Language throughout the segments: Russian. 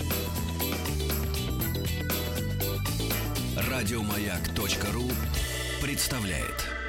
Радиомаяк.ру представляет.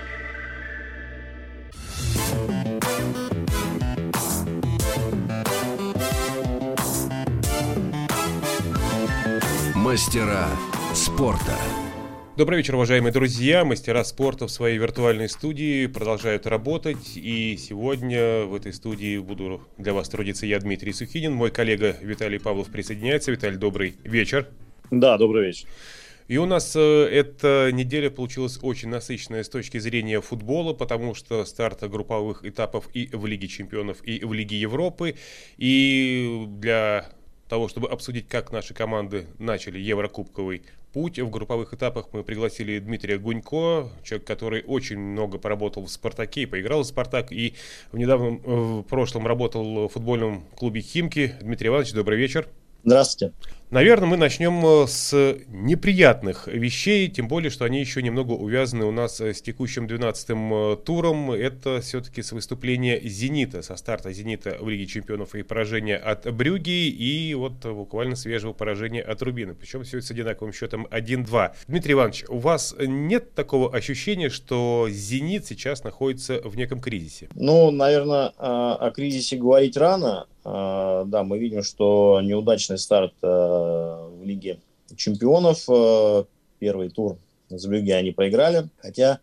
Мастера спорта. Добрый вечер, уважаемые друзья. Мастера спорта в своей виртуальной студии продолжают работать. И сегодня в этой студии буду для вас трудиться я, Дмитрий Сухинин. Мой коллега Виталий Павлов присоединяется. Виталий, добрый вечер. Да, добрый вечер. И у нас эта неделя получилась очень насыщенная с точки зрения футбола, потому что старт групповых этапов и в Лиге чемпионов, и в Лиге Европы. И для того, чтобы обсудить, как наши команды начали еврокубковый путь в групповых этапах, мы пригласили Дмитрия Гунько, человек, который очень много поработал в «Спартаке» и поиграл в «Спартак», и в прошлом работал в футбольном клубе «Химки». Дмитрий Иванович, добрый вечер. Здравствуйте. Наверное, мы начнем с неприятных вещей, тем более, что они еще немного увязаны у нас с текущим 12-м туром. Это все-таки с выступления «Зенита», со старта «Зенита» в Лиге чемпионов и поражения от «Брюгге», и вот буквально свежего поражения от «Рубина». Причем все это с одинаковым счетом 1-2. Дмитрий Иванович, у вас нет такого ощущения, что «Зенит» сейчас находится в неком кризисе? Ну, наверное, о кризисе говорить рано. Да, мы видим, что неудачный старт в Лиге чемпионов. Первый тур с Брюгге они проиграли. Хотя,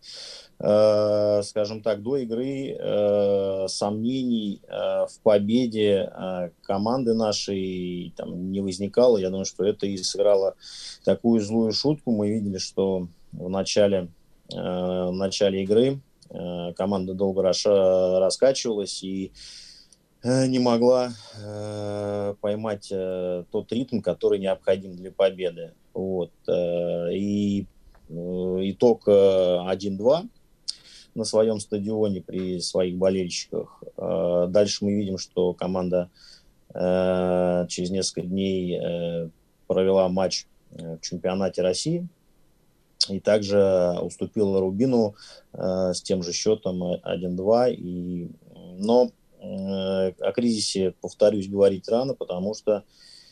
скажем так, до игры сомнений в победе команды нашей там не возникало. Я думаю, что это и сыграло такую злую шутку. Мы видели, что в начале игры команда долго раскачивалась и не могла поймать тот ритм, который необходим для победы. Вот. И итог 1-2 на своем стадионе при своих болельщиках. Дальше мы видим, что команда через несколько дней провела матч в чемпионате России и также уступила Рубину с тем же счетом 1-2. Но о кризисе, повторюсь, говорить рано, потому что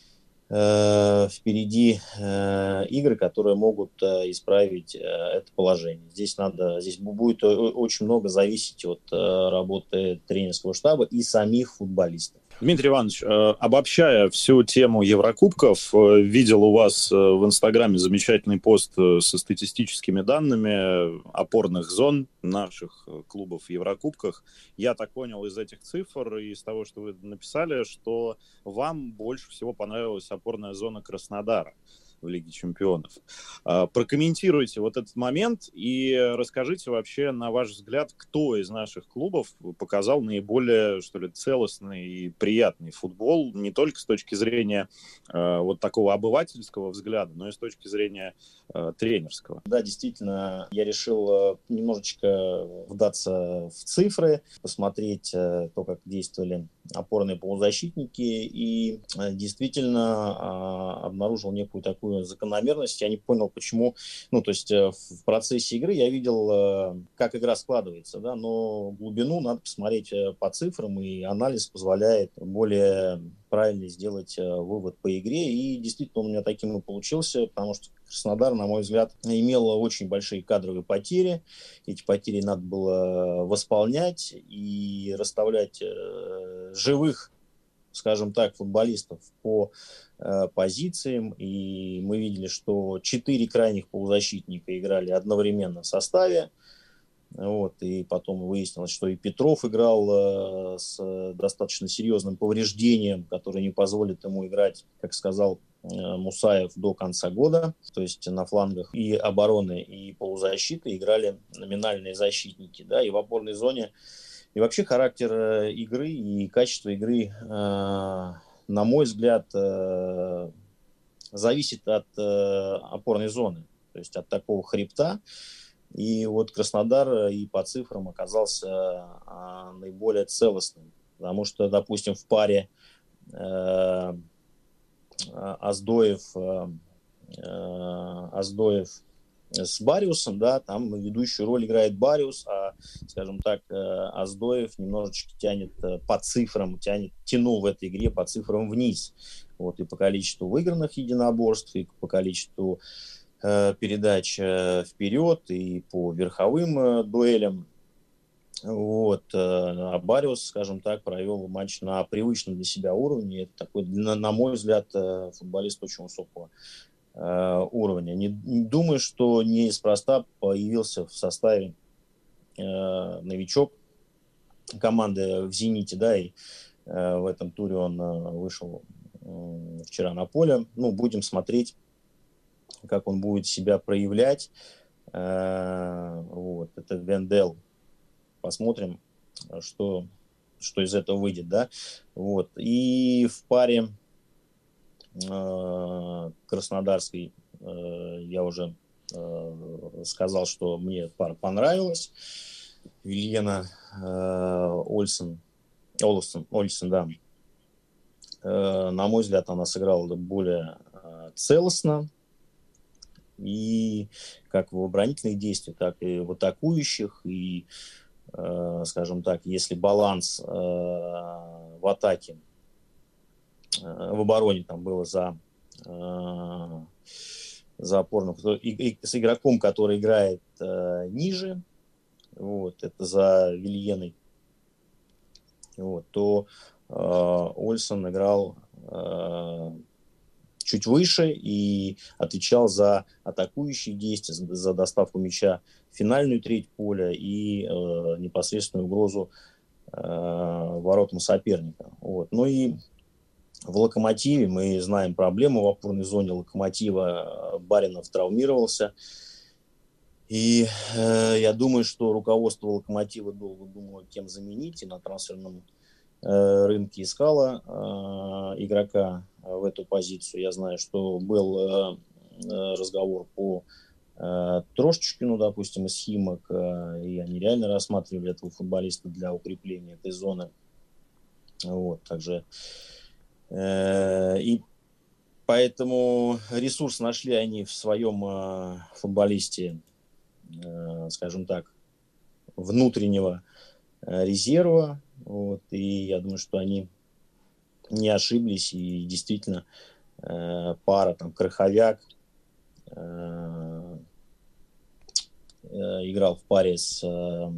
впереди игры, которые могут исправить это положение. Здесь будет очень много зависеть от работы тренерского штаба и самих футболистов. Дмитрий Иванович, обобщая всю тему Еврокубков, видел у вас в Инстаграме замечательный пост со статистическими данными опорных зон наших клубов в Еврокубках. Я так понял из этих цифр и из того, что вы написали, что вам больше всего понравилась опорная зона Краснодара в Лиге чемпионов. Прокомментируйте вот этот момент и расскажите вообще, на ваш взгляд, кто из наших клубов показал наиболее, что ли, целостный и приятный футбол, не только с точки зрения вот такого обывательского взгляда, но и с точки зрения тренерского. Да, действительно, я решил немножечко вдаться в цифры, посмотреть то, как действовали опорные полузащитники, и действительно обнаружил некую такую закономерность. Я не понял, почему. Ну, то есть в процессе игры я видел, как игра складывается, да, но глубину надо посмотреть по цифрам, и анализ позволяет более правильно сделать вывод по игре. И действительно он у меня таким и получился, потому что Краснодар, на мой взгляд, имел очень большие кадровые потери. Эти потери надо было восполнять и расставлять живых, скажем так, футболистов по позициям. И мы видели, что 4 крайних полузащитника играли одновременно в составе. Вот, и потом выяснилось, что и Петров играл с достаточно серьезным повреждением, которое не позволит ему играть, как сказал Мусаев, до конца года. То есть на флангах и обороны, и полузащиты играли номинальные защитники. Да, и в опорной зоне. И вообще характер игры и качество игры, на мой взгляд, зависит от опорной зоны. То есть от такого хребта. И вот Краснодар и по цифрам оказался наиболее целостным. Потому что, допустим, в паре Оздоев с Бариусом, да, там ведущую роль играет Бариус, а, скажем так, Оздоев немножечко тянет по цифрам, тянул в этой игре по цифрам вниз. Вот, и по количеству выигранных единоборств, и по количеству передач вперед, и по верховым дуэлям. Вот, а Бариус, скажем так, провел матч на привычном для себя уровне. Это такой, на мой взгляд, футболист очень высокого уровня. Не думаю, что неспроста появился в составе новичок команды в «Зените», да, и в этом туре он вышел вчера на поле. Ну, будем смотреть, как он будет себя проявлять. Вот, это Вендел. Посмотрим, что из этого выйдет, да. Вот. И в паре краснодарской я уже сказал, что мне пара понравилась. Вильена Ольсен, да. На мой взгляд, она сыграла более целостно. И как в оборонительных действиях, так и в атакующих. И, скажем так, если баланс в атаке, в обороне там было за опорным, и с игроком, который играет ниже, вот, это за Вильеной, вот, то Ольсен играл чуть выше и отвечал за атакующие действия, за доставку мяча в финальную треть поля и непосредственную угрозу воротам соперника. Вот. Ну и в «Локомотиве» мы знаем проблему в опорной зоне «Локомотива». Баринов травмировался. И я думаю, что руководство «Локомотива» долго думало, кем заменить, и на трансферном рынке искала игрока в эту позицию. Я знаю, что был разговор по Трошечкину, допустим, из «Химок», и они реально рассматривали этого футболиста для укрепления этой зоны. Вот, также и поэтому ресурс нашли они в своем футболисте, скажем так, внутреннего резерва. Вот, и я думаю, что они не ошиблись, и действительно пара там Краховяк играл в паре со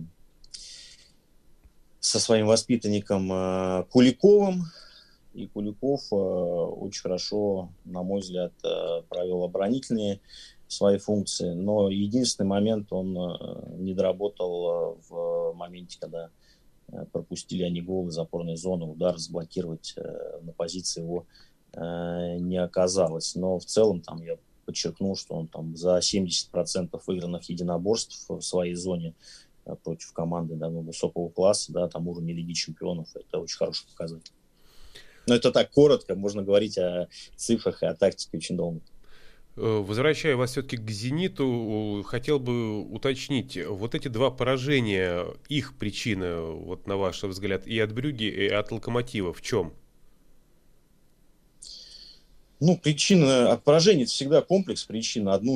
своим воспитанником Куликовым, и Куликов очень хорошо, на мой взгляд, провел оборонительные свои функции, но единственный момент он не доработал в моменте, когда пропустили они гол из опорной зоны, удар заблокировать на позиции его не оказалось. Но в целом там я подчеркнул, что он там за 70% выигранных единоборств в своей зоне против команды, да, высокого класса, да, там уровня Лиги Чемпионов. Это очень хороший показатель. Но это так коротко, можно говорить о цифрах и о тактике очень долго. Возвращая вас все-таки к «Зениту», хотел бы уточнить, вот эти два поражения, их причина, вот на ваш взгляд, и от Брюгге, и от «Локомотива» в чем? Ну, причина от поражения — это всегда комплекс причин. Одну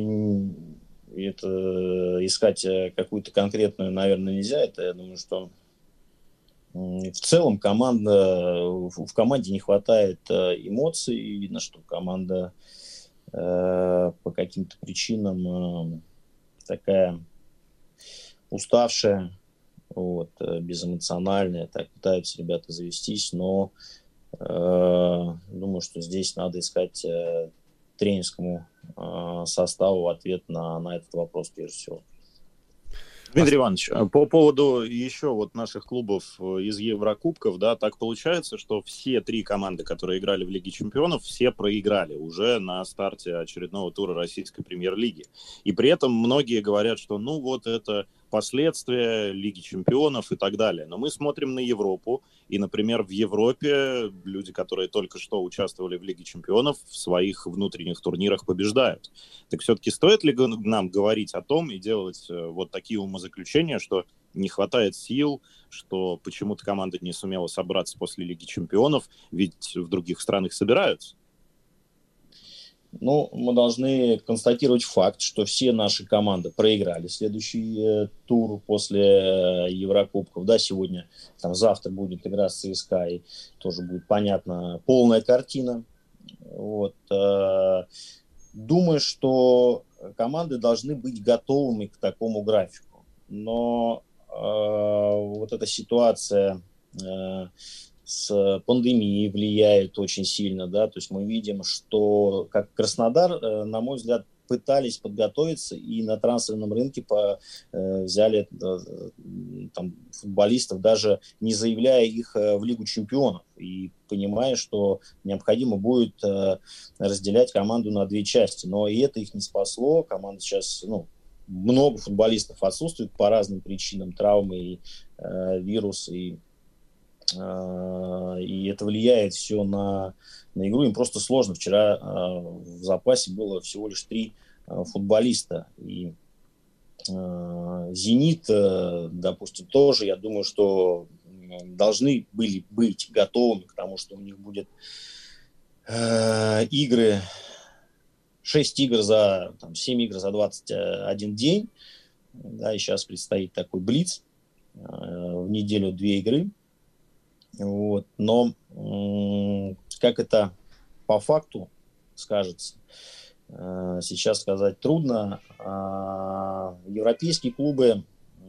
это искать какую-то конкретную, наверное, нельзя. Это, я думаю, что в целом в команде не хватает эмоций. Видно, что команда по каким-то причинам такая уставшая, вот, безэмоциональная. Так пытаются ребята завестись, но думаю, что здесь надо искать тренерскому составу ответ на этот вопрос прежде всего. Дмитрий Иванович, по поводу еще вот наших клубов из Еврокубков, да, так получается, что все три команды, которые играли в Лиге Чемпионов, все проиграли уже на старте очередного тура российской премьер-лиги. И при этом многие говорят, что ну вот это последствия Лиги Чемпионов и так далее. Но мы смотрим на Европу, и, например, в Европе люди, которые только что участвовали в Лиге Чемпионов, в своих внутренних турнирах побеждают. Так все-таки стоит ли нам говорить о том и делать вот такие умозаключения, что не хватает сил, что почему-то команда не сумела собраться после Лиги Чемпионов, ведь в других странах собираются? Ну, мы должны констатировать факт, что все наши команды проиграли следующий тур после Еврокубков. Да, сегодня, завтра будет игра с ЦСКА, и тоже будет понятна полная картина. Вот. Думаю, что команды должны быть готовыми к такому графику. Но вот эта ситуация с пандемией влияет очень сильно, да, то есть мы видим, что как Краснодар, на мой взгляд, пытались подготовиться и на трансферном рынке взяли там футболистов, даже не заявляя их в Лигу чемпионов, и понимая, что необходимо будет разделять команду на две части, но и это их не спасло, команда сейчас, много футболистов отсутствует по разным причинам, травмы, и вирус, и это влияет все на игру. Им просто сложно. Вчера в запасе было всего лишь 3 футболиста. И «Зенит», допустим, тоже, я думаю, что должны были быть готовыми к тому, что у них будет 6 игр 7 игр за 21 день. Да, и сейчас предстоит такой блиц. В неделю 2 игры. Вот. Но как это по факту скажется, сейчас сказать трудно. Европейские клубы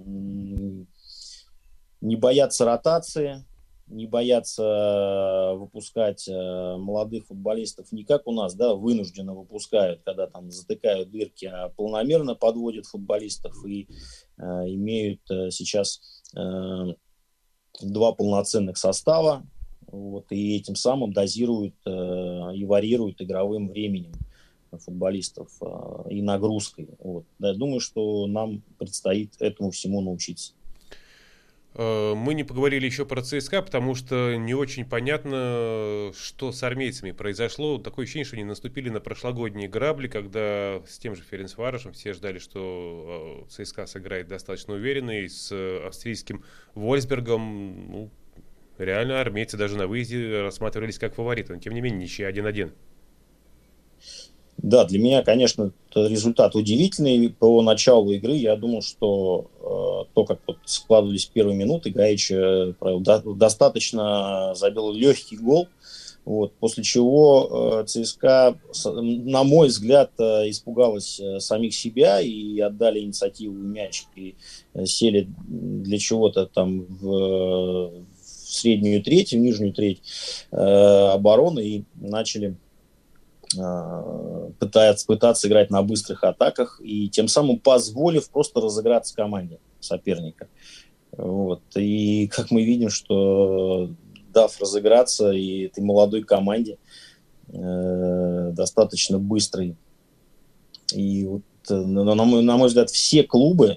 не боятся ротации, не боятся выпускать молодых футболистов не как у нас, да, вынужденно выпускают, когда там затыкают дырки, а полномерно подводят футболистов и имеют сейчас 2 полноценных состава, вот, и этим самым дозируют и варьируют игровым временем футболистов и нагрузкой. Вот. Да, я думаю, что нам предстоит этому всему научиться. Мы не поговорили еще про ЦСКА, потому что не очень понятно, что с армейцами произошло. Такое ощущение, что они наступили на прошлогодние грабли, когда с тем же Ференцварошем все ждали, что ЦСКА сыграет достаточно уверенно, и с австрийским Вольсбергом, реально армейцы даже на выезде рассматривались как фавориты, но тем не менее ничья 1-1. Да, для меня, конечно, результат удивительный. По началу игры я думал, что то, как складывались первые минуты, Гаич достаточно забил легкий гол, вот, после чего ЦСКА, на мой взгляд, испугалась самих себя и отдали инициативу мяч, и сели для чего-то там в среднюю треть, в нижнюю треть обороны и начали пытаться играть на быстрых атаках и тем самым позволив просто разыграться команде соперника. Вот. И как мы видим, что дав разыграться и этой молодой команде достаточно быстрой. И вот, на мой взгляд, все клубы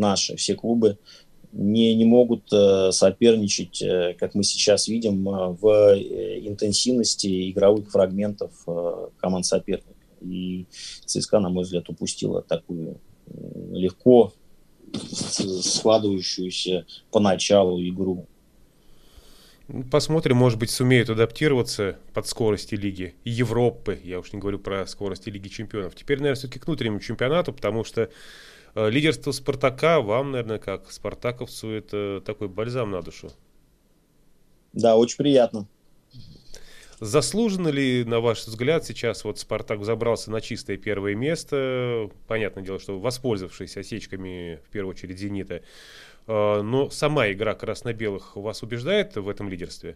не могут соперничать, как мы сейчас видим, в интенсивности игровых фрагментов команд соперника. И ЦСКА, на мой взгляд, упустила такую легко складывающуюся поначалу игру. Посмотрим, может быть, сумеют адаптироваться под скорости Лиги Европы. Я уж не говорю про скорости Лиги Чемпионов. Теперь, наверное, все-таки к внутреннему чемпионату, потому что лидерство «Спартака» вам, наверное, как спартаковцу, это такой бальзам на душу. Да, очень приятно. Заслуженно ли, на ваш взгляд, сейчас вот «Спартак» забрался на чистое первое место? Понятное дело, что воспользовавшись осечками, в первую очередь, «Зенита». Но сама игра красно-белых вас убеждает в этом лидерстве?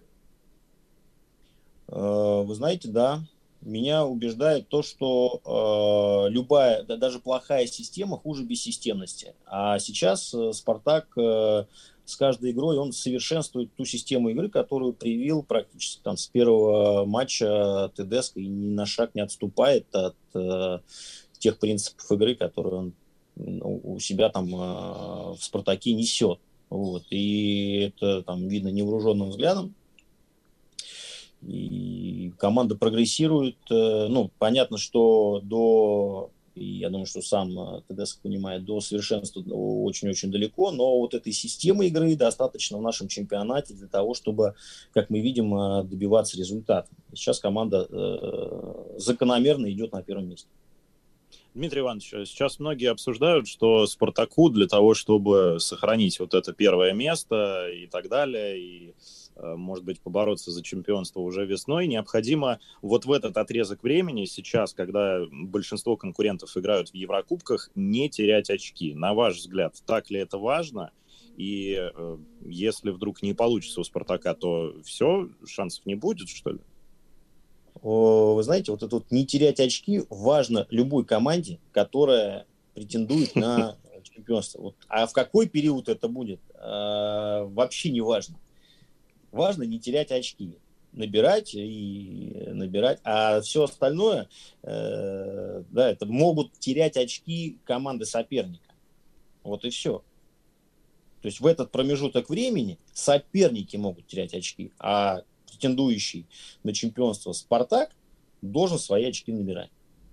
Вы знаете, да. Меня убеждает то, что любая, даже плохая система хуже бессистемности. А сейчас «Спартак» с каждой игрой он совершенствует ту систему игры, которую привил практически с первого матча Тедеско, и ни на шаг не отступает от тех принципов игры, которые он у себя в «Спартаке» несет. Вот. И это видно невооруженным взглядом. И команда прогрессирует. Понятно, что я думаю, что сам Тедеско понимает, до совершенства очень-очень далеко, но вот этой системы игры достаточно в нашем чемпионате для того, чтобы, как мы видим, добиваться результата. Сейчас команда закономерно идет на первом месте. Дмитрий Иванович, сейчас многие обсуждают, что «Спартаку» для того, чтобы сохранить вот это первое место и так далее, и, может быть, побороться за чемпионство уже весной, необходимо вот в этот отрезок времени сейчас, когда большинство конкурентов играют в Еврокубках, не терять очки. На ваш взгляд, так ли это важно? И если вдруг не получится у «Спартака», то все, шансов не будет, что ли? Вы знаете, вот это вот не терять очки важно любой команде, которая претендует на чемпионство. Вот. А в какой период это будет, вообще не важно. Важно не терять очки. Набирать и набирать. А все остальное, да, это могут терять очки команды соперника. Вот и все. То есть в этот промежуток времени соперники могут терять очки, а претендующий на чемпионство «Спартак» должен свои очки набирать.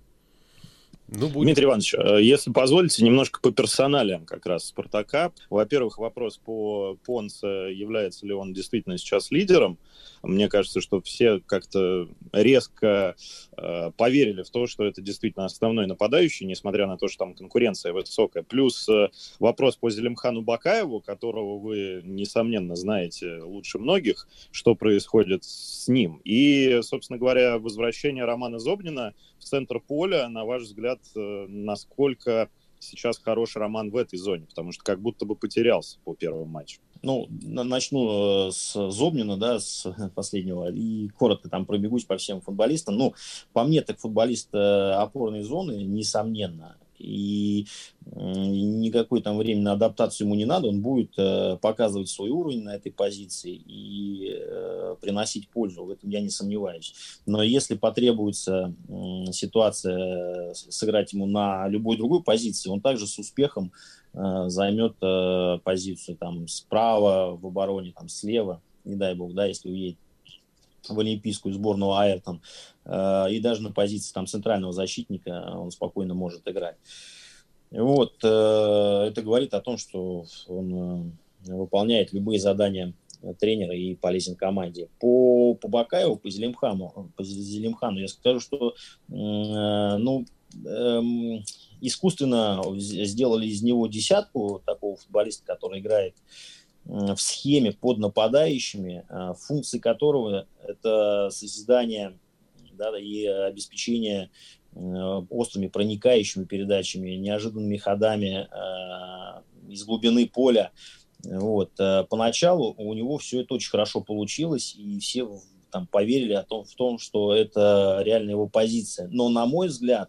Дмитрий Иванович, если позволите, немножко по персоналиям как раз «Спартака». Во-первых, вопрос по Понце, является ли он действительно сейчас лидером. Мне кажется, что все как-то резко поверили в то, что это действительно основной нападающий, несмотря на то, что там конкуренция высокая. Плюс вопрос по Зелимхану Бакаеву, которого вы, несомненно, знаете лучше многих, что происходит с ним. И, собственно говоря, возвращение Романа Зобнина в центр поля, на ваш взгляд, насколько сейчас хороший Роман в этой зоне? Потому что как будто бы потерялся по первому матчу. Ну, начну с Зобнина, да, с последнего, и коротко там пробегусь по всем футболистам. Ну, по мне, так футболист опорной зоны, несомненно. И никакой там времени на адаптацию ему не надо, он будет показывать свой уровень на этой позиции и приносить пользу, в этом я не сомневаюсь. Но если потребуется ситуация сыграть ему на любой другой позиции, он также с успехом займет позицию там справа в обороне, там слева, не дай бог, да, если уедет в олимпийскую сборную Аэртон, и даже на позиции там центрального защитника он спокойно может играть. Вот, это говорит о том, что он выполняет любые задания тренера и полезен команде. По Бакаеву, по Зелимхану я скажу, что искусственно сделали из него десятку, такого футболиста, который играет в схеме под нападающими, функции которого это созидание, да, и обеспечение острыми проникающими передачами, неожиданными ходами из глубины поля. Вот. Поначалу у него все это очень хорошо получилось, и все там поверили в том, что это реально его позиция. Но на мой взгляд,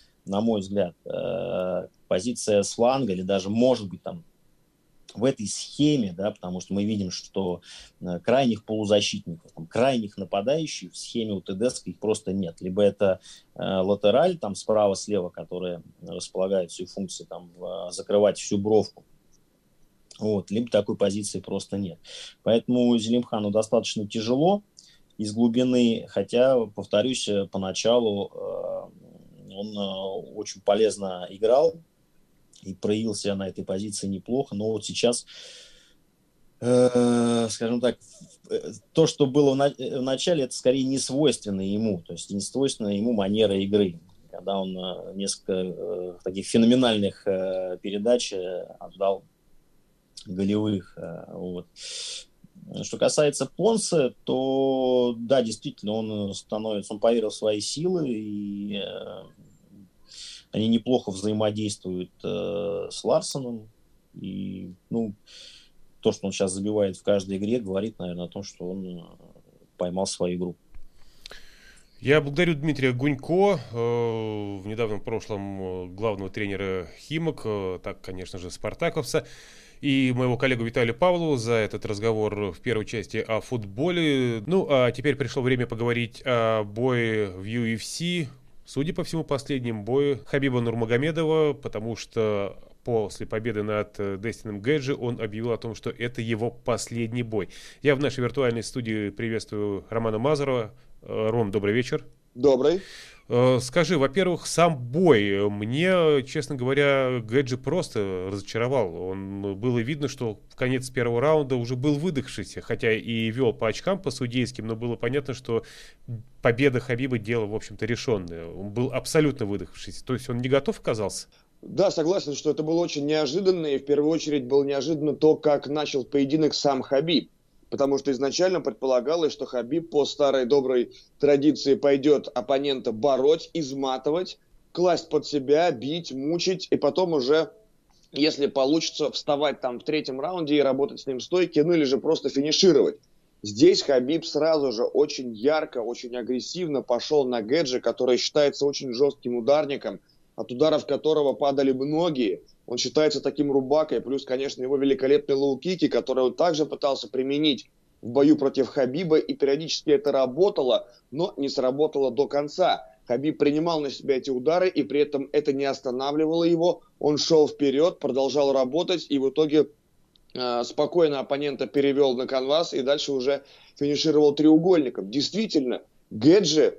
позиция с фланга, или даже, может быть, там в этой схеме, да, потому что мы видим, что крайних полузащитников, там, крайних нападающих в схеме у ТДСК их просто нет. Либо это латераль, там справа-слева, которые располагают всю функцию там, закрывать всю бровку. Вот, либо такой позиции просто нет. Поэтому Зелимхану достаточно тяжело из глубины, хотя, повторюсь, поначалу он очень полезно играл и проявил себя на этой позиции неплохо, но вот сейчас, скажем так, то, что было в начале, это скорее не свойственно ему, то есть не свойственно ему манера игры, когда он несколько таких феноменальных передач отдал голевых. Вот. Что касается Понса, то да, действительно, он поверил в свои силы, и они неплохо взаимодействуют с Ларсоном. И то, что он сейчас забивает в каждой игре, говорит, наверное, о том, что он поймал свою игру. Я благодарю Дмитрия Гунько, в недавнем прошлом главного тренера «Химок», так, конечно же, спартаковца, и моего коллегу Виталия Павлова за этот разговор в первой части о футболе. Ну, а теперь пришло время поговорить о бое в UFC. Судя по всему, последнем бое Хабиба Нурмагомедова, потому что после победы над Дестином Гэджи он объявил о том, что это его последний бой. Я в нашей виртуальной студии приветствую Романа Мазурова. Ром, добрый вечер. Добрый. Скажи, во-первых, сам бой. Мне, честно говоря, Гэджи просто разочаровал. Было видно, что в конец первого раунда уже был выдохшийся, хотя и вел по очкам по судейским, но было понятно, что победа Хабиба дело, в общем-то, решенное. Он был абсолютно выдохшийся. То есть он не готов оказался? Да, согласен, что это было очень неожиданно, и в первую очередь было неожиданно то, как начал поединок сам Хабиб. Потому что изначально предполагалось, что Хабиб по старой доброй традиции пойдет оппонента бороть, изматывать, класть под себя, бить, мучить, и потом уже, если получится, вставать там в третьем раунде и работать с ним стойки, ну или же просто финишировать. Здесь Хабиб сразу же очень ярко, очень агрессивно пошел на Гэджи, который считается очень жестким ударником, от ударов которого падали многие. Он считается таким рубакой, плюс, конечно, его великолепные лоу-кики, которые он также пытался применить в бою против Хабиба, и периодически это работало, но не сработало до конца. Хабиб принимал на себя эти удары, и при этом это не останавливало его. Он шел вперед, продолжал работать, и в итоге спокойно оппонента перевел на канвас, и дальше уже финишировал треугольником. Действительно, Гэджи,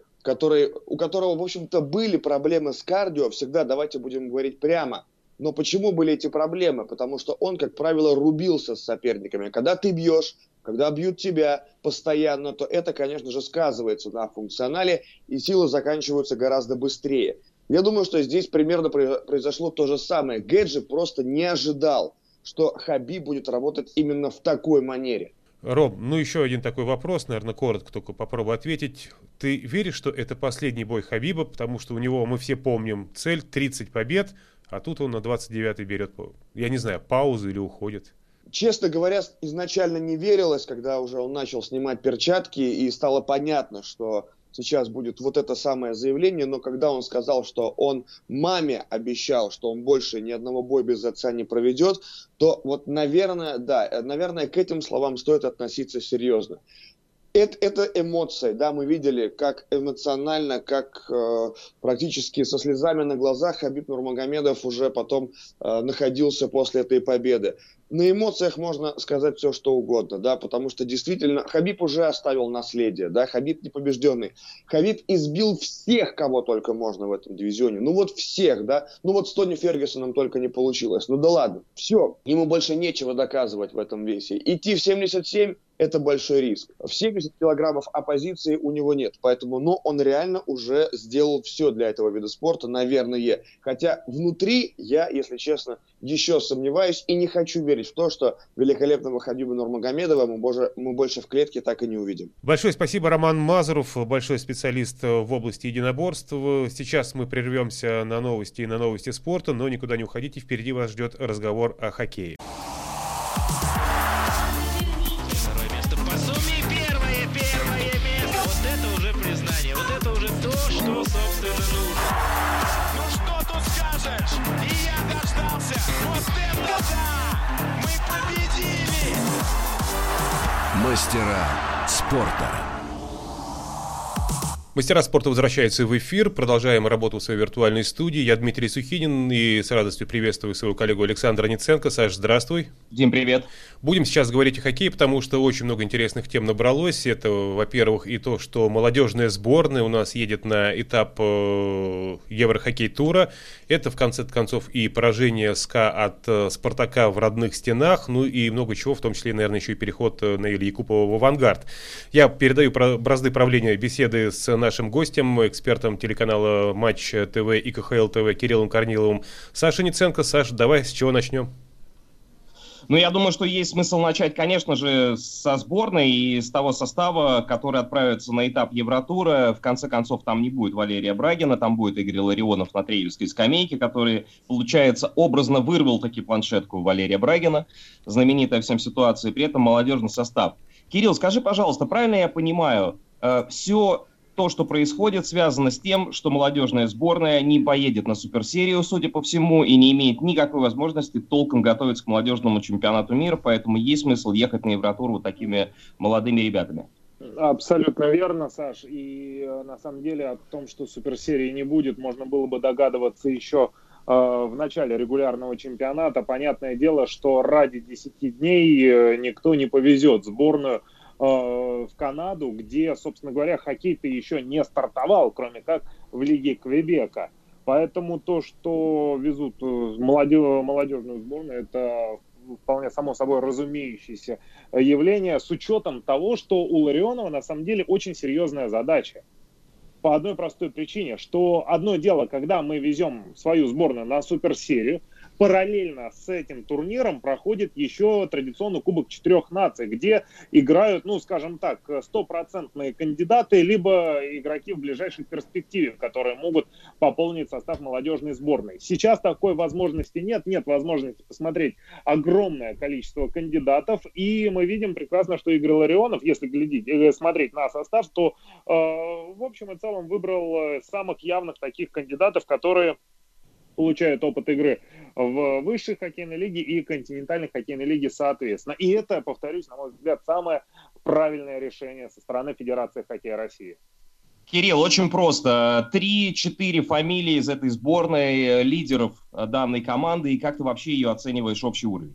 у которого, в общем-то, были проблемы с кардио, всегда, давайте будем говорить прямо. Но почему были эти проблемы? Потому что он, как правило, рубился с соперниками. Когда ты бьешь, когда бьют тебя постоянно, то это, конечно же, сказывается на функционале, и силы заканчиваются гораздо быстрее. Я думаю, что здесь примерно произошло то же самое. Гэджи просто не ожидал, что Хабиб будет работать именно в такой манере. Ром, ну еще один такой вопрос, наверное, коротко только попробую ответить. Ты веришь, что это последний бой Хабиба, потому что у него, мы все помним, цель 30 побед, а тут он на 29-й берет, я не знаю, паузу или уходит? Честно говоря, изначально не верилось, когда уже он начал снимать перчатки, и стало понятно, что сейчас будет вот это самое заявление, но когда он сказал, что он маме обещал, что он больше ни одного боя без отца не проведет, то вот, наверное, к этим словам стоит относиться серьезно. Это эмоции, да, мы видели, как эмоционально, как практически со слезами на глазах Хабиб Нурмагомедов уже потом находился после этой победы. На эмоциях можно сказать все, что угодно, да, потому что действительно Хабиб уже оставил наследие, да, Хабиб непобежденный. Хабиб избил всех, кого только можно в этом дивизионе, ну вот всех, да, ну вот с Тони Фергюсоном только не получилось, ну да ладно, все, ему больше нечего доказывать в этом весе. Идти в 77 – это большой риск. В 70 килограммов оппозиции у него нет, поэтому, но он реально уже сделал все для этого вида спорта, наверное. Хотя внутри я, если честно, еще сомневаюсь и не хочу верить в то, что великолепного Хабиба Нурмагомедова мы больше в клетке так и не увидим. Большое спасибо, Роман Мазуров, большой специалист в области единоборств. Сейчас мы прервемся на новости и на новости спорта, но никуда не уходите, впереди вас ждет разговор о хоккее. Мастера спорта. Мастера спорта возвращаются в эфир. Продолжаем работу в своей виртуальной студии. Я Дмитрий Сухинин и с радостью приветствую своего коллегу Александра Ниценко. Саш, здравствуй. Дим, привет. Будем сейчас говорить о хоккее, потому что очень много интересных тем набралось. Это, во-первых, и то, что молодежная сборная у нас едет на этап Еврохоккей-тура. Это, в конце концов, и поражение СКА от Спартака в родных стенах, ну и много чего, в том числе, наверное, еще и переход на Илью Якупова в «Авангард». Я передаю бразды правления беседы с нашим гостем, экспертом телеканала Матч ТВ и КХЛ ТВ Кириллом Корниловым. Саша Ниценко. Саш, давай с чего начнем? Ну, я думаю, что есть смысл начать, конечно же, со сборной и с того состава, который отправится на этап Евротура. В конце концов, там не будет Валерия Брагина, там будет Игорь Ларионов на тренерской скамейке, который, получается, образно вырвал таки планшетку Валерия Брагина, знаменитая всем ситуация, при этом молодежный состав. Кирилл, скажи, пожалуйста, правильно я понимаю, все то, что происходит, связано с тем, что молодежная сборная не поедет на суперсерию, судя по всему, и не имеет никакой возможности толком готовиться к молодежному чемпионату мира, поэтому есть смысл ехать на Евротур вот такими молодыми ребятами. Абсолютно верно, Саш. И на самом деле о том, что суперсерии не будет, можно было бы догадываться еще в начале регулярного чемпионата. Понятное дело, что ради 10 дней никто не повезет сборную в Канаду, где, собственно говоря, хоккей-то еще не стартовал, кроме как в Лиге Квебека. Поэтому то, что везут молодежную сборную, это вполне само собой разумеющееся явление, с учетом того, что у Ларионова на самом деле очень серьезная задача. По одной простой причине, что одно дело, когда мы везем свою сборную на суперсерию, параллельно с этим турниром проходит еще традиционный Кубок Четырех Наций, где играют, ну, скажем так, стопроцентные кандидаты, либо игроки в ближайшей перспективе, которые могут пополнить состав молодежной сборной. Сейчас такой возможности нет возможности посмотреть огромное количество кандидатов, и мы видим прекрасно, что Игорь Ларионов, если смотреть на состав, то в общем и целом выбрал самых явных таких кандидатов, которые получают опыт игры в высшей хоккейной лиге и континентальной хоккейной лиге соответственно. И это, повторюсь, на мой взгляд, самое правильное решение со стороны Федерации хоккея России. Кирилл, очень просто. 3-4 фамилии из этой сборной, лидеров данной команды, и как ты вообще ее оцениваешь, общий уровень?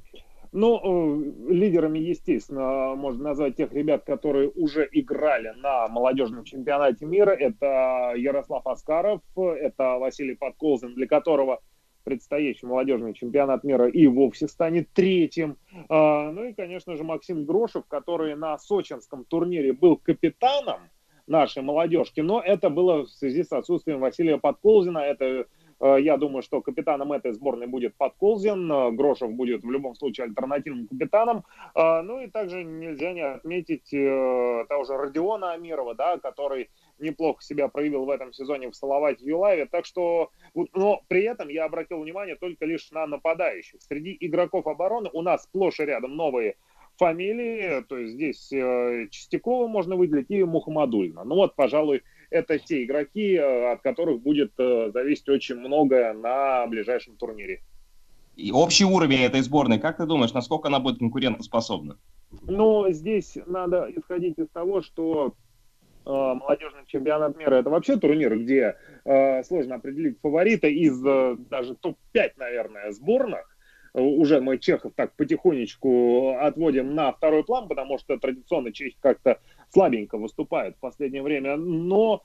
Ну, лидерами, естественно, можно назвать тех ребят, которые уже играли на молодежном чемпионате мира. Это Ярослав Аскаров, это Василий Подколзин, для которого предстоящий молодежный чемпионат мира и вовсе станет третьим. Ну и, конечно же, Максим Грошев, который на сочинском турнире был капитаном нашей молодежки, но это было в связи с отсутствием Василия Подколзина. Это, я думаю, что капитаном этой сборной будет Подколзин, Грошев будет в любом случае альтернативным капитаном. Ну и также нельзя не отметить того же Родиона Амирова, да, который неплохо себя проявил в этом сезоне в Салавате Юлаеве. Так что, но при этом я обратил внимание только лишь на нападающих. Среди игроков обороны у нас сплошь и рядом новые фамилии, то есть здесь Чистякова можно выделить и Мухаммадулина. Ну вот, пожалуй, это те игроки, от которых будет зависеть очень многое на ближайшем турнире. И общий уровень этой сборной, как ты думаешь, насколько она будет конкурентоспособна? Ну, здесь надо исходить из того, что молодежный чемпионат мира — это вообще турнир, где сложно определить фаворита из даже топ-5, наверное, сборных. Уже мы чехов так потихонечку отводим на второй план, потому что традиционно чехи как-то слабенько выступают в последнее время. Но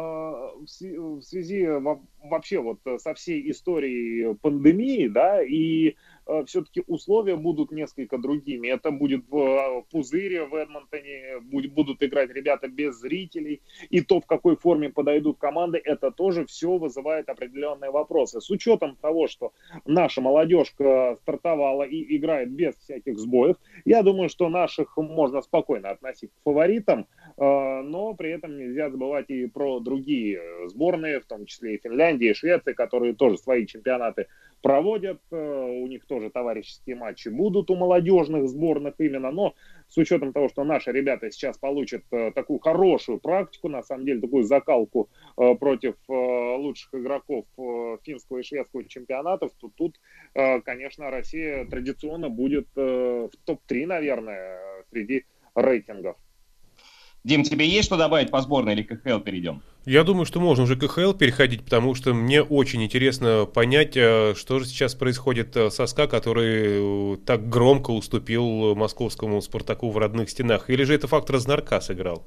в связи вообще вот со всей историей пандемии, да, и все-таки условия будут несколько другими. Это будет в пузыре в Эдмонтоне, будут играть ребята без зрителей. И то, в какой форме подойдут команды, это тоже все вызывает определенные вопросы. С учетом того, что наша молодежка стартовала и играет без всяких сбоев, я думаю, что наших можно спокойно относить к фаворитам, но при этом нельзя забывать и про другие сборные, в том числе и Финляндии, и Швеции, которые тоже свои чемпионаты проводят, у них тоже товарищеские матчи будут у молодежных сборных именно, но с учетом того, что наши ребята сейчас получат такую хорошую практику, на самом деле такую закалку против лучших игроков финского и шведского чемпионатов, то тут, конечно, Россия традиционно будет в топ-3, наверное, среди рейтингов. Дим, тебе есть что добавить по сборной или к КХЛ перейдем? Я думаю, что можно уже к КХЛ переходить, потому что мне очень интересно понять, что же сейчас происходит со СКА, который так громко уступил московскому «Спартаку» в родных стенах. Или же это фактор Знарка сыграл?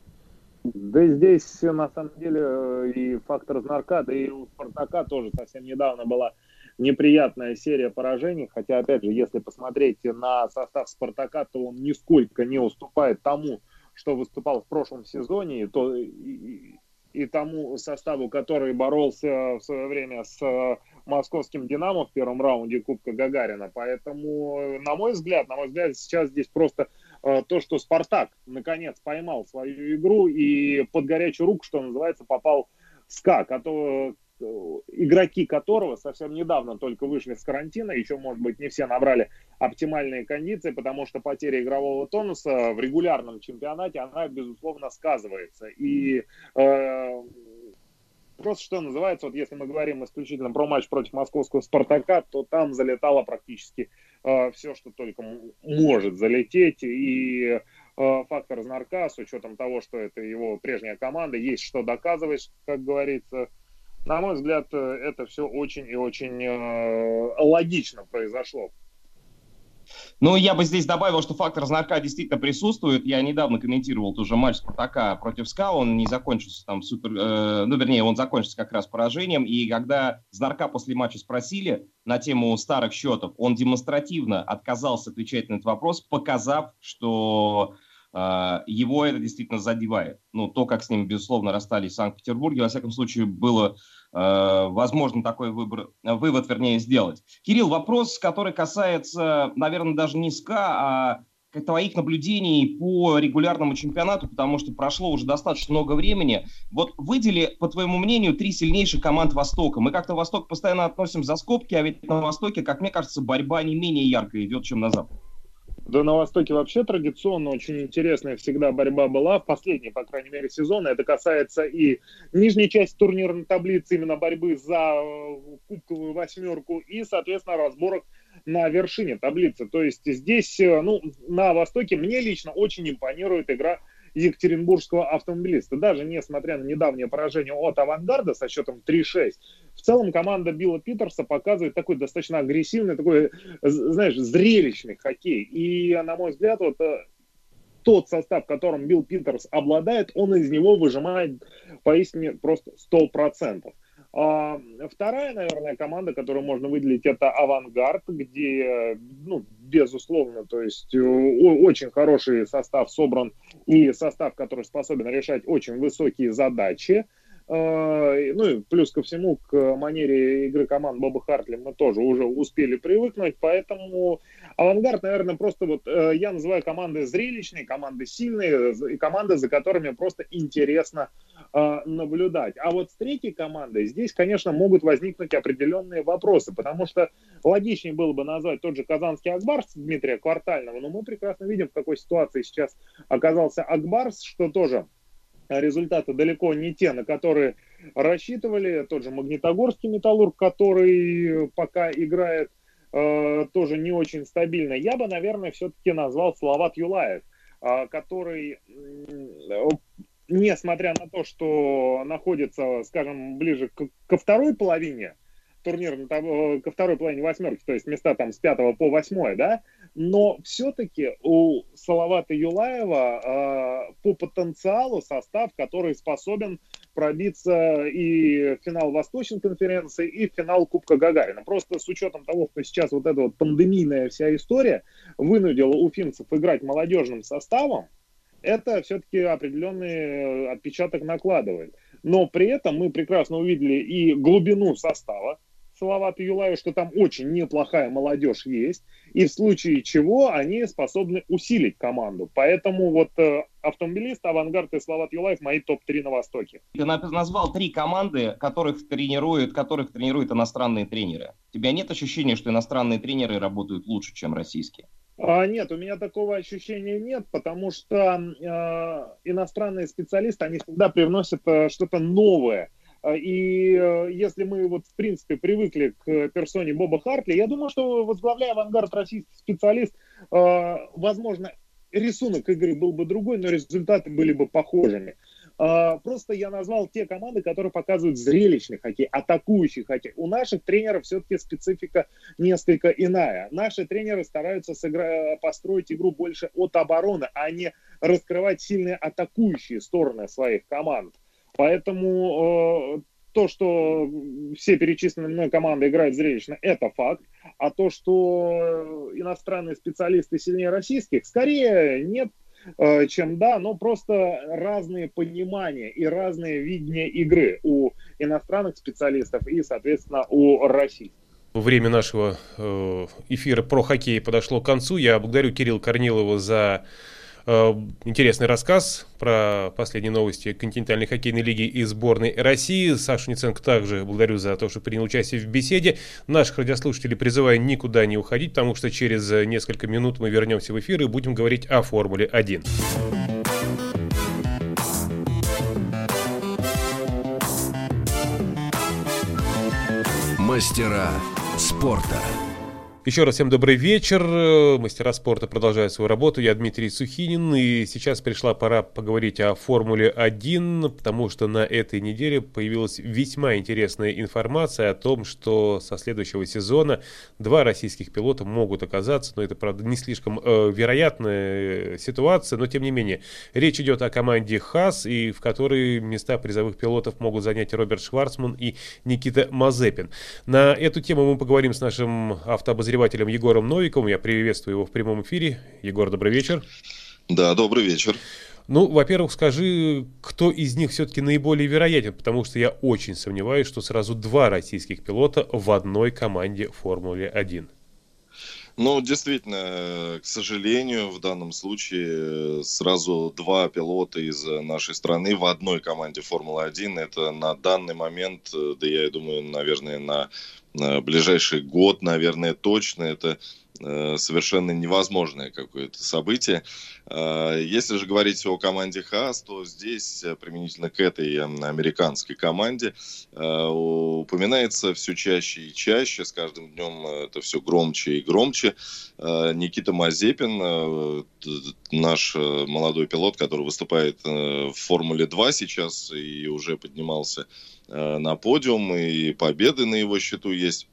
Да здесь, на самом деле, и фактор Знарка, да и у «Спартака» тоже совсем недавно была неприятная серия поражений. Хотя, опять же, если посмотреть на состав «Спартака», то он нисколько не уступает тому, что выступал в прошлом сезоне, и тому составу, который боролся в свое время с московским «Динамо» в первом раунде Кубка Гагарина. Поэтому, на мой взгляд, сейчас здесь просто то, что «Спартак» наконец поймал свою игру и под горячую руку, что называется, попал СКА, игроки которого совсем недавно только вышли с карантина, еще, может быть, не все набрали оптимальные кондиции, потому что потеря игрового тонуса в регулярном чемпионате, она, безусловно, сказывается. И просто, что называется, вот если мы говорим исключительно про матч против московского «Спартака», то там залетало практически все, что только может залететь, и фактор Знарка, с учетом того, что это его прежняя команда, есть что доказывать, как говорится. На мой взгляд, это все очень и очень логично произошло. Ну, я бы здесь добавил, что фактор знатка действительно присутствует. Я недавно комментировал тоже матч Спартака против СКА. Он не закончился там он закончился как раз поражением. И когда знатка после матча спросили на тему старых счетов, он демонстративно отказался отвечать на этот вопрос, показав, что его это действительно задевает. Ну, то, как с ним, безусловно, расстались в Санкт-Петербурге, во всяком случае, было возможно такой вывод, сделать. Кирилл, вопрос, который касается, наверное, даже не СКА, а твоих наблюдений по регулярному чемпионату, потому что прошло уже достаточно много времени. Вот выдели, по твоему мнению, 3 сильнейших команд Востока. Мы как-то Восток постоянно относим за скобки, а ведь на Востоке, как мне кажется, борьба не менее ярко идет, чем на Западе. Да, на Востоке вообще традиционно очень интересная всегда борьба была, в последней, по крайней мере, сезона. Это касается и нижней части турнирной таблицы, именно борьбы за кубковую восьмерку, и, соответственно, разборок на вершине таблицы. То есть здесь, на Востоке мне лично очень импонирует игра екатеринбургского автомобилиста. Даже несмотря на недавнее поражение от «Авангарда» со счетом 3-6, в целом команда Билла Питерса показывает такой достаточно агрессивный, такой, знаешь, зрелищный хоккей. И, на мой взгляд, вот тот состав, которым Билл Питерс обладает, он из него выжимает поистине просто 100%. А вторая, наверное, команда, которую можно выделить, это «Авангард», где, безусловно, то есть очень хороший состав собран и состав, который способен решать очень высокие задачи. И плюс ко всему, к манере игры команд Боба Хартли мы тоже уже успели привыкнуть, поэтому «Авангард», наверное, просто я называю команды зрелищные, команды сильные и команды, за которыми просто интересно наблюдать. А вот с третьей командой здесь, конечно, могут возникнуть определенные вопросы, потому что логичнее было бы назвать тот же казанский «Акбарс» Дмитрия Квартального, но мы прекрасно видим, в какой ситуации сейчас оказался «Акбарс», что тоже результаты далеко не те, на которые рассчитывали. Тот же Магнитогорский «Металлург», который пока играет тоже не очень стабильно. Я бы, наверное, все-таки назвал Салават Юлаев, который, несмотря на то, что находится, скажем, ближе ко второй половине турнира, ко второй половине восьмерки, то есть места там с 5 по 8, да, но все-таки у Салавата Юлаева по потенциалу состав, который способен пробиться и в финал Восточной конференции, и в финал Кубка Гагарина. Просто с учетом того, что сейчас вот эта вот пандемийная вся история вынудила уфимцев играть молодежным составом, это все-таки определенный отпечаток накладывает. Но при этом мы прекрасно увидели и глубину состава Салавата Юлаева, что там очень неплохая молодежь есть, и в случае чего они способны усилить команду. Поэтому вот автомобилист, «Авангард» и Салават Юлаев мои топ-3 на Востоке. Ты назвал 3 команды, которых тренируют иностранные тренеры. У тебя нет ощущения, что иностранные тренеры работают лучше, чем российские? Нет, у меня такого ощущения нет, потому что иностранные специалисты, они всегда привносят что-то новое. И если мы в принципе привыкли к персоне Боба Хартли, я думаю, что, возглавляя «Авангард», российский специалист, возможно, рисунок игры был бы другой, но результаты были бы похожими. Просто я назвал те команды, которые показывают зрелищный хоккей, атакующий хоккей. У наших тренеров все-таки специфика несколько иная. Наши тренеры стараются построить игру больше от обороны, а не раскрывать сильные атакующие стороны своих команд. Поэтому то, что все перечисленные мной команды играют зрелищно, это факт. А то, что иностранные специалисты сильнее российских, скорее нет, чем да, но просто разные понимания и разные видения игры у иностранных специалистов и, соответственно, у российских. Время нашего эфира про хоккей подошло к концу. Я благодарю Кирилла Корнилова за интересный рассказ про последние новости континентальной хоккейной лиги и сборной России. Сашу Ниценко также благодарю за то, что принял участие в беседе. Наших радиослушателей призываю никуда не уходить, потому что через несколько минут мы вернемся в эфир и будем говорить о Формуле-1. Мастера спорта. Еще раз всем добрый вечер. Мастера спорта продолжают свою работу. Я Дмитрий Сухинин. И сейчас пришла пора поговорить о Формуле-1, потому что на этой неделе появилась весьма интересная информация о том, что со следующего сезона 2 российских пилота могут оказаться, но это, правда, не слишком вероятная ситуация, но тем не менее. Речь идет о команде ХААС, и в которой места призовых пилотов могут занять Роберт Шварцман и Никита Мазепин. На эту тему мы поговорим с нашим автообозревателем Егором Новиковым. Я приветствую его в прямом эфире. Егор, добрый вечер. Да, добрый вечер. Ну, во-первых, скажи, кто из них все-таки наиболее вероятен, потому что я очень сомневаюсь, что сразу 2 российских пилота в одной команде Формулы-1. Ну, действительно, к сожалению, в данном случае сразу 2 пилота из нашей страны в одной команде Формулы-1. Это на данный момент, да я думаю, наверное, на ближайший год, наверное, точно, это совершенно невозможное какое-то событие. Если же говорить о команде ХААС, то здесь, применительно к этой американской команде, упоминается все чаще и чаще, с каждым днем это все громче и громче. Никита Мазепин, наш молодой пилот, который выступает в Формуле-2 сейчас и уже поднимался на подиум, и победы на его счету есть.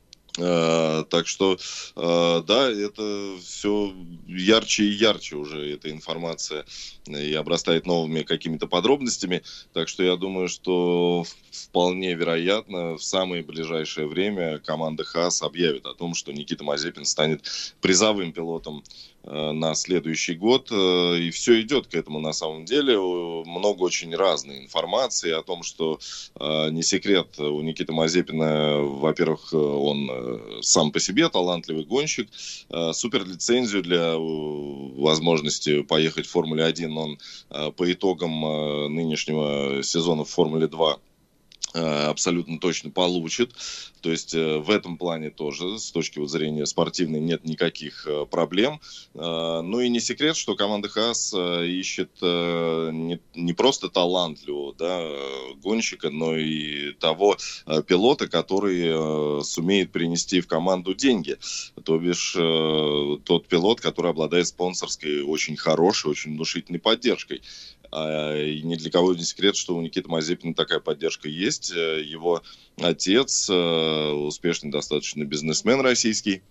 Так что, да, это все ярче и ярче уже эта информация и обрастает новыми какими-то подробностями. Так что я думаю, что вполне вероятно в самое ближайшее время команда ХААС объявит о том, что Никита Мазепин станет призовым пилотом на следующий год. И все идет к этому на самом деле. Много очень разной информации о том, что не секрет, у Никиты Мазепина, во-первых, он сам по себе талантливый гонщик. Суперлицензию для возможности поехать в Формуле-1 он по итогам нынешнего сезона в Формуле-2 абсолютно точно получит. То есть в этом плане тоже с точки зрения спортивной нет никаких проблем. Ну и не секрет, что команда ХААС ищет не просто талантливого, да, гонщика, но и того пилота, который сумеет принести в команду деньги. То бишь тот пилот, который обладает спонсорской очень хорошей, очень внушительной поддержкой. И ни для кого не секрет, что у Никиты Мазепина такая поддержка есть. Его отец, успешный достаточно бизнесмен российский,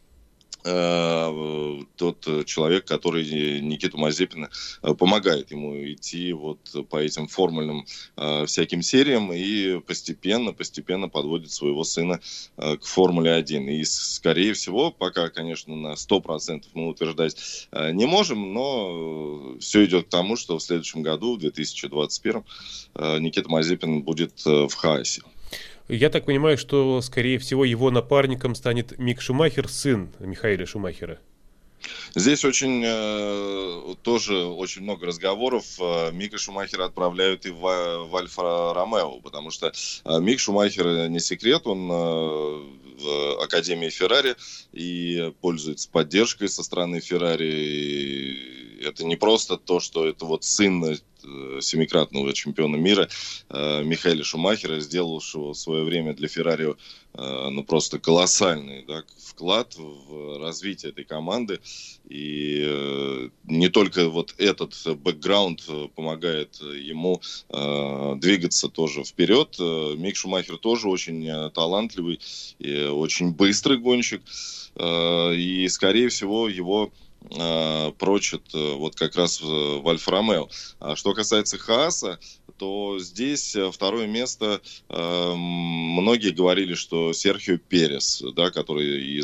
тот человек, который Никиту Мазепина помогает ему идти вот по этим формульным всяким сериям и постепенно подводит своего сына к Формуле-1. И, скорее всего, пока, конечно, на 100% мы утверждать не можем, но все идет к тому, что в следующем году, в 2021, Никита Мазепин будет в ХААСе. Я так понимаю, что, скорее всего, его напарником станет Мик Шумахер, сын Михаэля Шумахера. Здесь тоже очень много разговоров. Мика Шумахера отправляют и в Альфа-Ромео, потому что Мик Шумахер, не секрет, он в Академии Феррари и пользуется поддержкой со стороны Феррари. Это не просто то, что это вот сын семикратного чемпиона мира Михаэля Шумахера, сделавшего в свое время для Феррари просто колоссальный, да, вклад в развитие этой команды. И не только вот этот бэкграунд помогает ему двигаться тоже вперед. Мик Шумахер тоже очень талантливый и очень быстрый гонщик. И, скорее всего, его прочат вот как раз в Альфа-Ромео. А что касается ХААСа, то здесь второе место, многие говорили, что Серхио Перес, да, который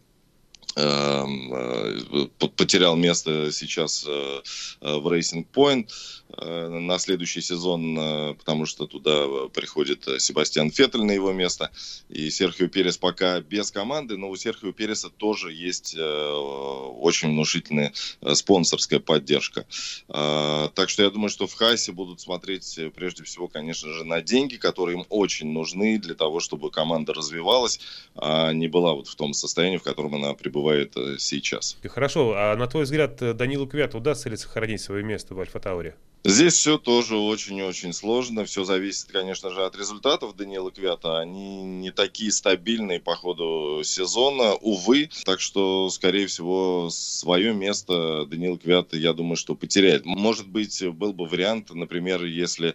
потерял место сейчас в Racing Point на следующий сезон, потому что туда приходит Себастьян Феттель на его место. И Серхио Перес пока без команды, но у Серхио Переса тоже есть очень внушительная спонсорская поддержка. Так что я думаю, что в ХААСе будут смотреть прежде всего, конечно же, на деньги, которые им очень нужны для того, чтобы команда развивалась, а не была вот в том состоянии, в котором она пребывает сейчас. Хорошо, а на твой взгляд, Данилу Квяту удастся ли сохранить свое место в Альфа-Тауре? Здесь все тоже очень-очень сложно. Все зависит, конечно же, от результатов Даниила Квята. Они не такие стабильные по ходу сезона, увы. Так что, скорее всего, свое место Даниил Квят, я думаю, что потеряет. Может быть, был бы вариант, например, если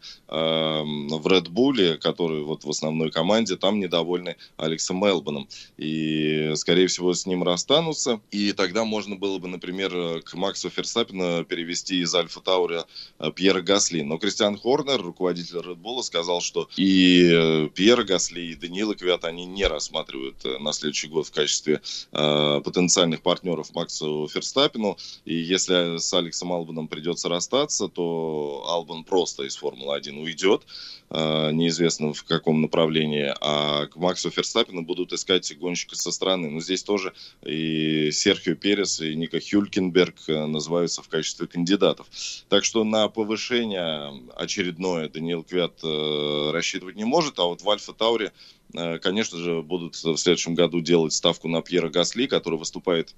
в Red Bull, который вот в основной команде, там недовольны Алексом Элбаном. И, скорее всего, с ним расстанутся. И тогда можно было бы, например, к Максу Ферстаппену перевести из Альфа Таури Пьера Гасли. Но Кристиан Хорнер, руководитель Red Bull, сказал, что и Пьера Гасли, и Даниила Квята они не рассматривают на следующий год в качестве потенциальных партнеров Максу Ферстаппену. И если с Алексом Албаном придется расстаться, то Албан просто из Формулы-1 уйдет. Неизвестно в каком направлении. А к Максу Ферстаппену будут искать гонщика со стороны. Но здесь тоже и Серхио Перес, и Ника Хюлькенберг называются в качестве кандидатов. Так что на повышение очередное Даниил Квят рассчитывать не может, а вот в Альфа Таури, конечно же, будут в следующем году делать ставку на Пьера Гасли, который выступает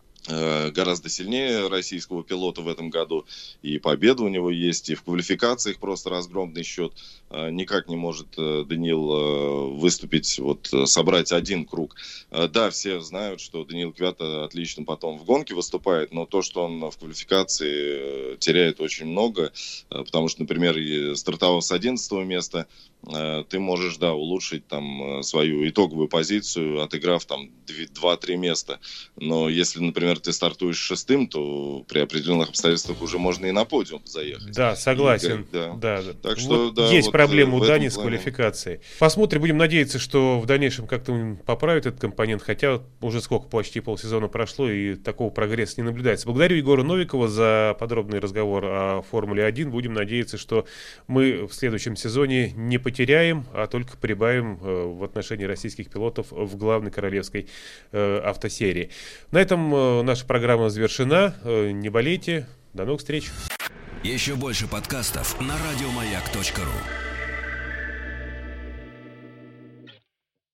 гораздо сильнее российского пилота в этом году. И победа у него есть, и в квалификациях просто разгромный счет. Никак не может Даниил выступить, вот собрать один круг. Да, все знают, что Даниил Квят отлично потом в гонке выступает, но то, что он в квалификации теряет очень много, потому что, например, стартовав с 11-го места, ты можешь, да, улучшить там свою итоговую позицию, отыграв там 2-3 места. Но если, например, ты стартуешь шестым, то при определенных обстоятельствах уже можно и на подиум заехать. Да, согласен. Да. Так что, вот да, есть вот проблема у Дани с плане квалификацией. Посмотрим, будем надеяться, что в дальнейшем как-то поправят этот компонент, хотя уже почти полсезона прошло, и такого прогресса не наблюдается. Благодарю Егора Новикова за подробный разговор о Формуле-1. Будем надеяться, что мы в следующем сезоне не потеряем, а только прибавим в отношении российских пилотов в главной королевской автосерии. На этом наша программа завершена. Не болейте. До новых встреч. Еще больше подкастов на радиомаяк.ру.